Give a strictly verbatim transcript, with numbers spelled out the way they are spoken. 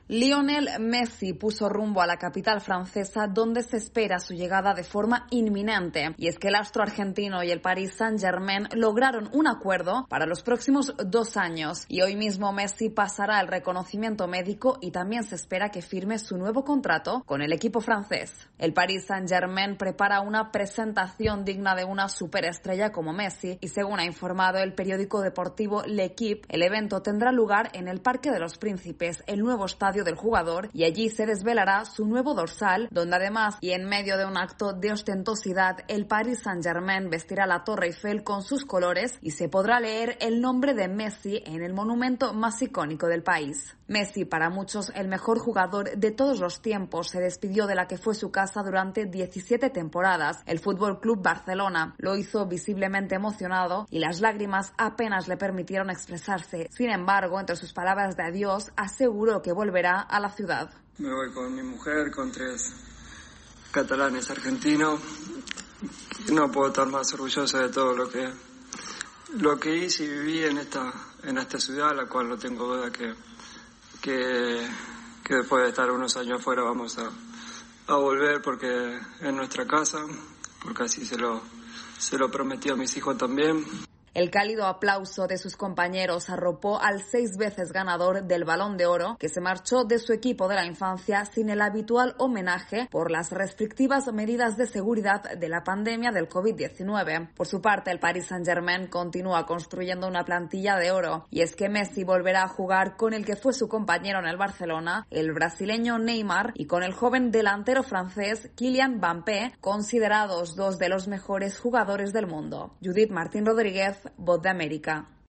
Lionel Messi puso rumbo a la capital francesa, donde se espera su llegada de forma inminente. Y es que el astro argentino y el Paris Saint-Germain lograron un acuerdo para los próximos dos años. Y hoy mismo Messi pasará el reconocimiento médico y también se espera que firme su nuevo contrato con el equipo francés. El Paris Saint-Germain prepara una presentación digna de una superestrella como Messi y, según ha informado el periódico deportivo L'Équipe, el evento tendrá lugar en el Parque de los Príncipes, el nuevo estadio del jugador, y allí se desvelará su nuevo dorsal, donde además, y en medio de un acto de ostentosidad, el Paris Saint-Germain vestirá la Torre Eiffel con sus colores y se podrá leer el nombre de Messi en el monumento más icónico del país. Messi, para muchos el mejor jugador de todos los tiempos, se despidió de la que fue su casa durante diecisiete temporadas, el Fútbol Club Barcelona. Lo hizo visiblemente emocionado y las lágrimas apenas le permitieron expresarse. Sin embargo, entre sus palabras de adiós, aseguró que volverá a la ciudad. Me voy con mi mujer, con tres catalanes argentinos. No puedo estar más orgulloso de todo lo que lo que hice y viví en esta en esta ciudad, la cual no tengo duda que que, que después de estar unos años afuera vamos a, a volver, porque es nuestra casa, porque así se lo se lo prometí a mis hijos también. El cálido aplauso de sus compañeros arropó al seis veces ganador del Balón de Oro, que se marchó de su equipo de la infancia sin el habitual homenaje por las restrictivas medidas de seguridad de la pandemia del covid diecinueve. Por su parte, el Paris Saint-Germain continúa construyendo una plantilla de oro, y es que Messi volverá a jugar con el que fue su compañero en el Barcelona, el brasileño Neymar, y con el joven delantero francés Kylian Mbappé, considerados dos de los mejores jugadores del mundo. Judith Martín Rodríguez, Voz de América.